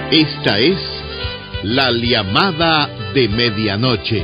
Esta es la llamada de medianoche.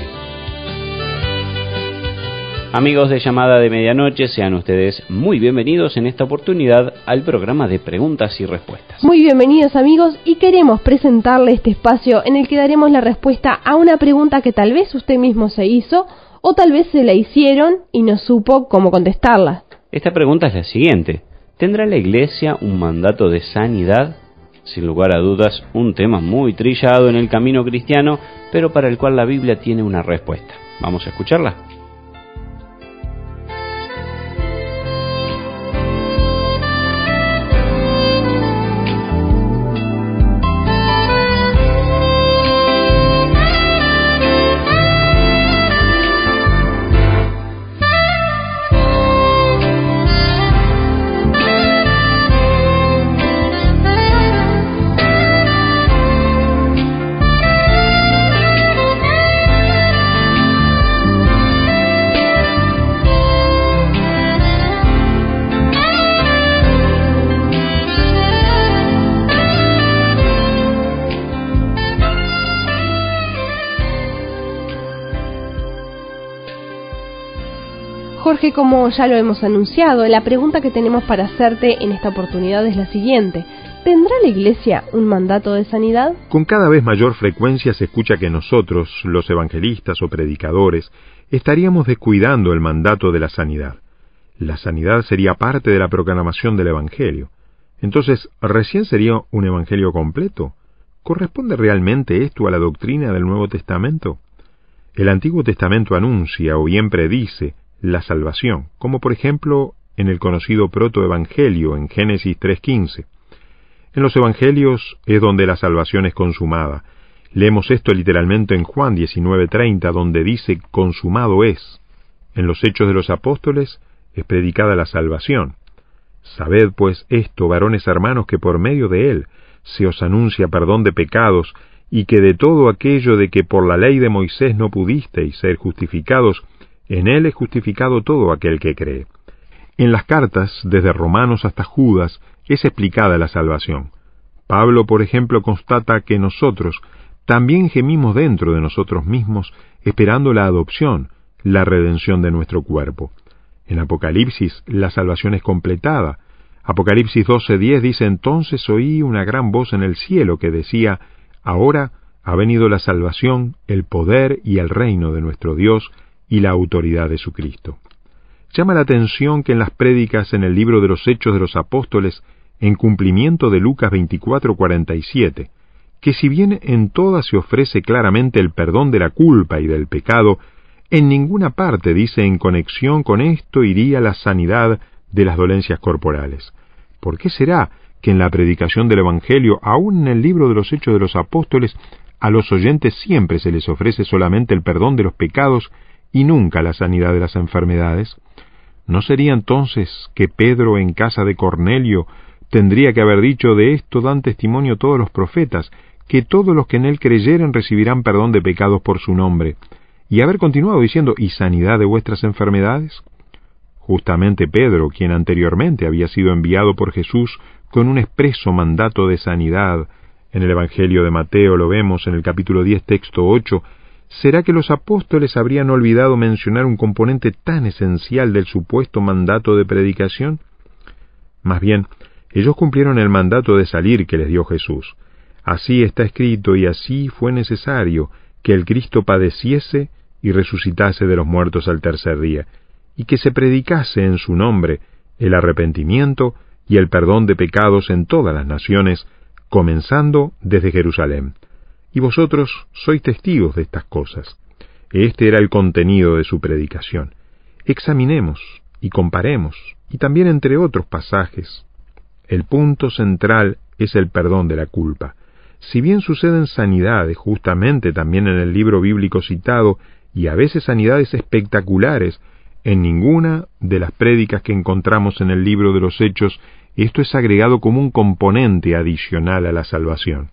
Amigos de Llamada de Medianoche, sean ustedes muy bienvenidos en esta oportunidad al programa de preguntas y respuestas. Muy bienvenidos, amigos, y queremos presentarle este espacio en el que daremos la respuesta a una pregunta que tal vez usted mismo se hizo o tal vez se la hicieron y no supo cómo contestarla. Esta pregunta es la siguiente: ¿tendrá la Iglesia un mandato de sanidad? Sin lugar a dudas, un tema muy trillado en el camino cristiano, pero para el cual la Biblia tiene una respuesta. ¿Vamos a escucharla? Jorge, como ya lo hemos anunciado, la pregunta que tenemos para hacerte en esta oportunidad es la siguiente: ¿tendrá la Iglesia un mandato de sanidad? Con cada vez mayor frecuencia se escucha que nosotros, los evangelistas o predicadores, estaríamos descuidando el mandato de la sanidad. La sanidad sería parte de la proclamación del Evangelio. Entonces, ¿recién sería un Evangelio completo? ¿Corresponde realmente esto a la doctrina del Nuevo Testamento? El Antiguo Testamento anuncia o bien predice la salvación, como por ejemplo en el conocido protoevangelio en Génesis 3:15. En los evangelios es donde la salvación es consumada. Leemos esto literalmente en Juan 19:30, donde dice consumado es. En los Hechos de los Apóstoles es predicada la salvación. Sabed pues esto, varones hermanos, que por medio de él se os anuncia perdón de pecados, y que de todo aquello de que por la ley de Moisés no pudisteis ser justificados, en él es justificado todo aquel que cree. En las cartas, desde Romanos hasta Judas, es explicada la salvación. Pablo, por ejemplo, constata que nosotros también gemimos dentro de nosotros mismos, esperando la adopción, la redención de nuestro cuerpo. En Apocalipsis, la salvación es completada. Apocalipsis 12:10 dice: entonces oí una gran voz en el cielo que decía: ahora ha venido la salvación, el poder y el reino de nuestro Dios y la autoridad de su Cristo. Llama la atención que en las prédicas en el libro de los Hechos de los Apóstoles, en cumplimiento de Lucas 24:47, que si bien en todas se ofrece claramente el perdón de la culpa y del pecado, en ninguna parte dice en conexión con esto iría la sanidad de las dolencias corporales. ¿Por qué será que en la predicación del Evangelio, aún en el libro de los Hechos de los Apóstoles, a los oyentes siempre se les ofrece solamente el perdón de los pecados y nunca la sanidad de las enfermedades? ¿No sería entonces que Pedro en casa de Cornelio tendría que haber dicho: de esto dan testimonio todos los profetas, que todos los que en él creyeren recibirán perdón de pecados por su nombre? Y haber continuado diciendo: y sanidad de vuestras enfermedades? Justamente Pedro, quien anteriormente había sido enviado por Jesús con un expreso mandato de sanidad, en el Evangelio de Mateo lo vemos en el capítulo 10, texto 8, ¿será que los apóstoles habrían olvidado mencionar un componente tan esencial del supuesto mandato de predicación? Más bien, ellos cumplieron el mandato de salir que les dio Jesús. Así está escrito, y así fue necesario que el Cristo padeciese y resucitase de los muertos al tercer día, y que se predicase en su nombre el arrepentimiento y el perdón de pecados en todas las naciones, comenzando desde Jerusalén. Y vosotros sois testigos de estas cosas. Este era el contenido de su predicación. Examinemos y comparemos, y también entre otros pasajes. El punto central es el perdón de la culpa. Si bien suceden sanidades justamente también en el libro bíblico citado, y a veces sanidades espectaculares, en ninguna de las prédicas que encontramos en el libro de los Hechos esto es agregado como un componente adicional a la salvación.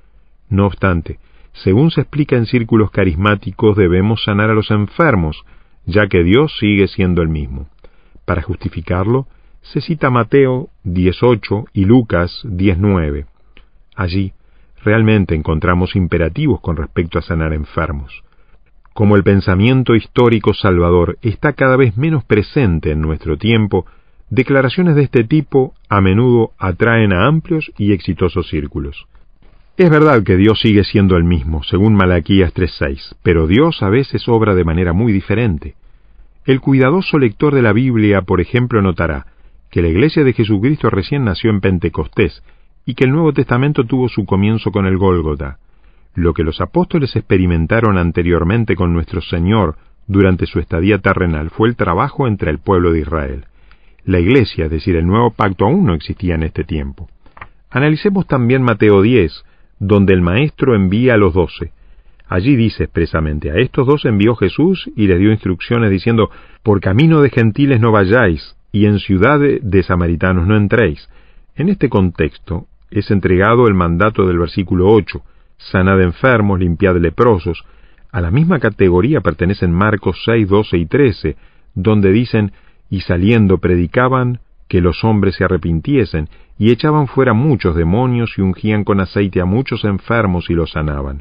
No obstante, según se explica en círculos carismáticos, debemos sanar a los enfermos, ya que Dios sigue siendo el mismo. Para justificarlo, se cita Mateo 10:8 y Lucas 10:9. Allí, realmente encontramos imperativos con respecto a sanar enfermos. Como el pensamiento histórico salvador está cada vez menos presente en nuestro tiempo, declaraciones de este tipo a menudo atraen a amplios y exitosos círculos. Es verdad que Dios sigue siendo el mismo, según Malaquías 3:6, pero Dios a veces obra de manera muy diferente. El cuidadoso lector de la Biblia, por ejemplo, notará que la Iglesia de Jesucristo recién nació en Pentecostés y que el Nuevo Testamento tuvo su comienzo con el Gólgota. Lo que los apóstoles experimentaron anteriormente con nuestro Señor durante su estadía terrenal fue el trabajo entre el pueblo de Israel. La Iglesia, es decir, el nuevo pacto, aún no existía en este tiempo. Analicemos también Mateo 10, donde el Maestro envía a los 12. Allí dice expresamente: a estos 2 envió Jesús y les dio instrucciones diciendo: por camino de gentiles no vayáis, y en ciudad de samaritanos no entréis. En este contexto es entregado el mandato del versículo 8, sanad enfermos, limpiad leprosos. A la misma categoría pertenecen Marcos 6, 12 y 13, donde dicen: y saliendo predicaban que los hombres se arrepintiesen, y echaban fuera muchos demonios y ungían con aceite a muchos enfermos y los sanaban.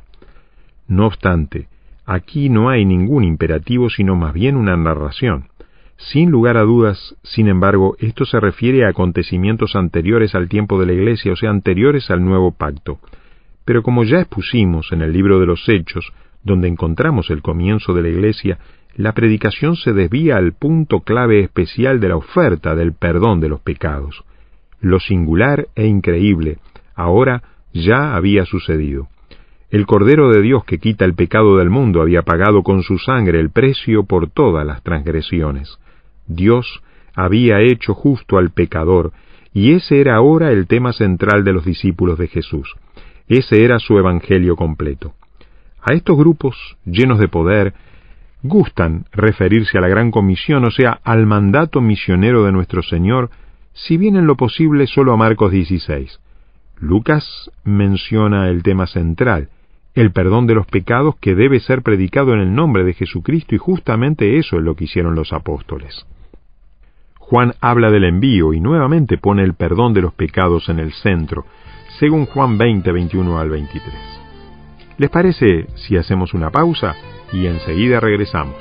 No obstante, aquí no hay ningún imperativo, sino más bien una narración. Sin lugar a dudas, sin embargo, esto se refiere a acontecimientos anteriores al tiempo de la Iglesia, o sea, anteriores al nuevo pacto. Pero como ya expusimos en el libro de los Hechos, donde encontramos el comienzo de la Iglesia, la predicación se desvía al punto clave especial de la oferta del perdón de los pecados. Lo singular e increíble ahora ya había sucedido. El Cordero de Dios que quita el pecado del mundo había pagado con su sangre el precio por todas las transgresiones. Dios había hecho justo al pecador, y ese era ahora el tema central de los discípulos de Jesús. Ese era su evangelio completo. A estos grupos, llenos de poder, gustan referirse a la Gran Comisión, o sea, al mandato misionero de nuestro Señor, si bien en lo posible solo a Marcos 16. Lucas menciona el tema central, el perdón de los pecados que debe ser predicado en el nombre de Jesucristo, y justamente eso es lo que hicieron los apóstoles. Juan habla del envío y nuevamente pone el perdón de los pecados en el centro, según Juan 20, 21 al 23. ¿Les parece si hacemos una pausa y enseguida regresamos?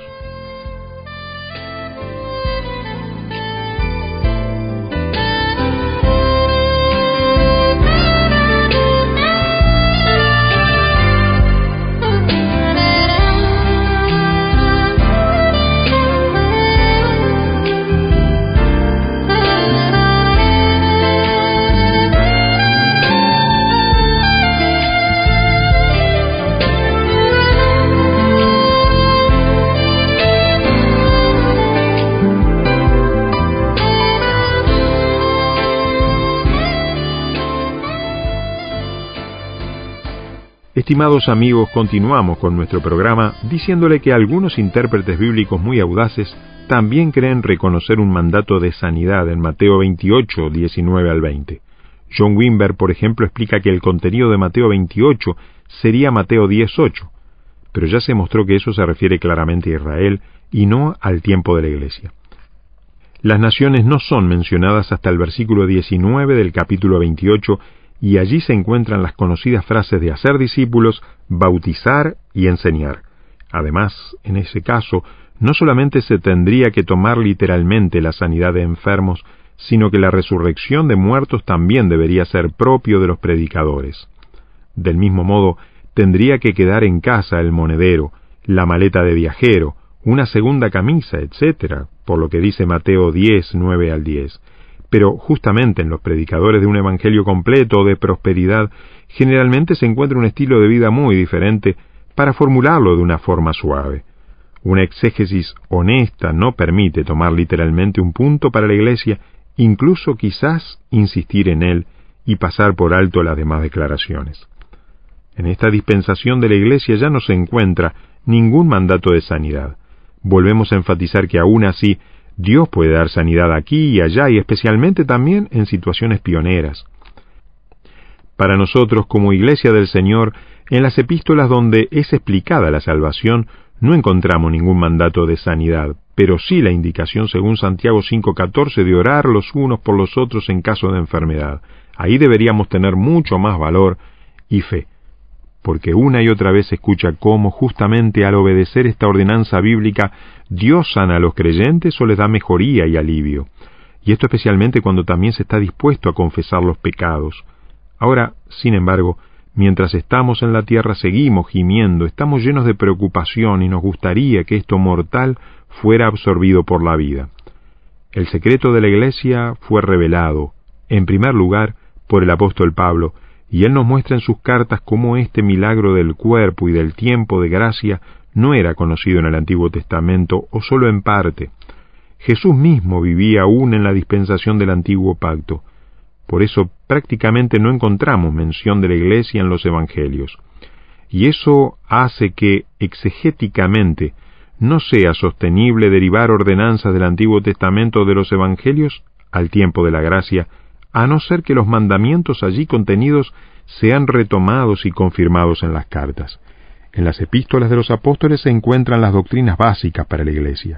Estimados amigos, continuamos con nuestro programa diciéndole que algunos intérpretes bíblicos muy audaces también creen reconocer un mandato de sanidad en Mateo 28, 19 al 20. John Wimber, por ejemplo, explica que el contenido de Mateo 28 sería Mateo 10:8, pero ya se mostró que eso se refiere claramente a Israel y no al tiempo de la Iglesia. Las naciones no son mencionadas hasta el versículo 19 del capítulo 28, y allí se encuentran las conocidas frases de hacer discípulos, bautizar y enseñar. Además, en ese caso, no solamente se tendría que tomar literalmente la sanidad de enfermos, sino que la resurrección de muertos también debería ser propio de los predicadores. Del mismo modo, tendría que quedar en casa el monedero, la maleta de viajero, una segunda camisa, etc., por lo que dice Mateo 10, 9 al 10. Pero justamente en los predicadores de un evangelio completo o de prosperidad, generalmente se encuentra un estilo de vida muy diferente para formularlo de una forma suave. Una exégesis honesta no permite tomar literalmente un punto para la Iglesia, incluso quizás insistir en él y pasar por alto las demás declaraciones. En esta dispensación de la Iglesia ya no se encuentra ningún mandato de sanidad. Volvemos a enfatizar que aún así Dios puede dar sanidad aquí y allá, y especialmente también en situaciones pioneras. Para nosotros, como Iglesia del Señor, en las epístolas donde es explicada la salvación, no encontramos ningún mandato de sanidad, pero sí la indicación según Santiago 5:14 de orar los unos por los otros en caso de enfermedad. Ahí deberíamos tener mucho más valor y fe. porque una y otra vez se escucha cómo justamente al obedecer esta ordenanza bíblica Dios sana a los creyentes o les da mejoría y alivio. Y esto especialmente cuando también se está dispuesto a confesar los pecados. Ahora, sin embargo, mientras estamos en la tierra seguimos gimiendo, estamos llenos de preocupación y nos gustaría que esto mortal fuera absorbido por la vida. El secreto de la Iglesia fue revelado, en primer lugar, por el apóstol Pablo, y él nos muestra en sus cartas cómo este milagro del cuerpo y del tiempo de gracia no era conocido en el Antiguo Testamento o solo en parte. Jesús mismo vivía aún en la dispensación del Antiguo Pacto. Por eso prácticamente no encontramos mención de la Iglesia en los Evangelios. Y eso hace que, exegéticamente, no sea sostenible derivar ordenanzas del Antiguo Testamento de los Evangelios al tiempo de la gracia, a no ser que los mandamientos allí contenidos sean retomados y confirmados en las cartas. En las epístolas de los apóstoles se encuentran las doctrinas básicas para la Iglesia.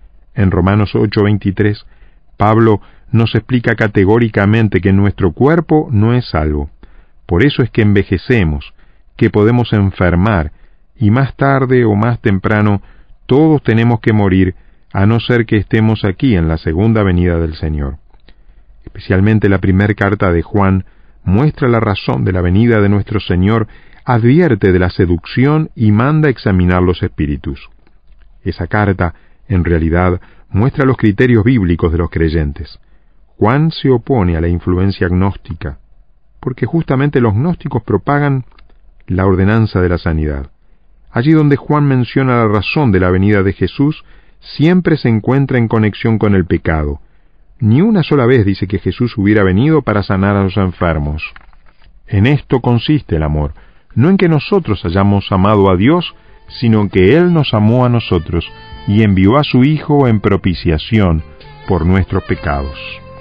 En Romanos 8:23, Pablo nos explica categóricamente que nuestro cuerpo no es salvo. Por eso es que envejecemos, que podemos enfermar, y más tarde o más temprano todos tenemos que morir, a no ser que estemos aquí en la segunda venida del Señor. Especialmente la primera carta de Juan muestra la razón de la venida de nuestro Señor, advierte de la seducción y manda examinar los espíritus. Esa carta, en realidad, muestra los criterios bíblicos de los creyentes. Juan se opone a la influencia gnóstica, porque justamente los gnósticos propagan la ordenanza de la sanidad. Allí donde Juan menciona la razón de la venida de Jesús, siempre se encuentra en conexión con el pecado. Ni una sola vez dice que Jesús hubiera venido para sanar a los enfermos. En esto consiste el amor, no en que nosotros hayamos amado a Dios, sino en que Él nos amó a nosotros y envió a su Hijo en propiciación por nuestros pecados.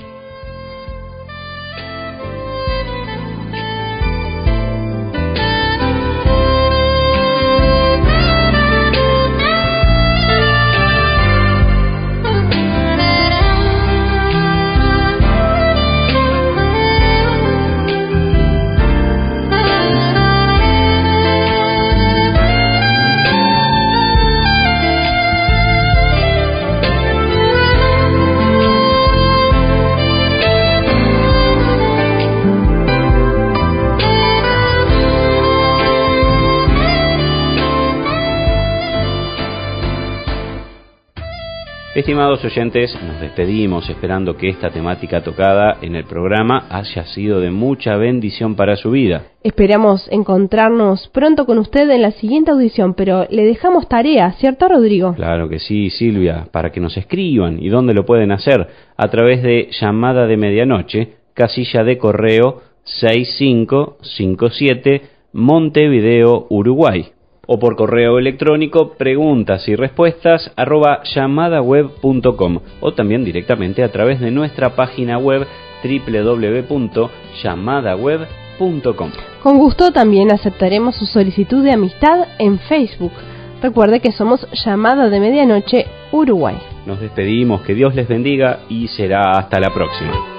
Estimados oyentes, nos despedimos esperando que esta temática tocada en el programa haya sido de mucha bendición para su vida. Esperamos encontrarnos pronto con usted en la siguiente audición, pero le dejamos tarea, ¿cierto, Rodrigo? Claro que sí, Silvia, para que nos escriban. ¿Y dónde lo pueden hacer? A través de Llamada de Medianoche, casilla de correo 6557, Montevideo, Uruguay. O por correo electrónico preguntas y respuestas @llamadaweb.com, o también directamente a través de nuestra página web www.llamadaweb.com. Con gusto también aceptaremos su solicitud de amistad en Facebook. Recuerde que somos Llamada de Medianoche Uruguay. Nos despedimos, que Dios les bendiga y será hasta la próxima.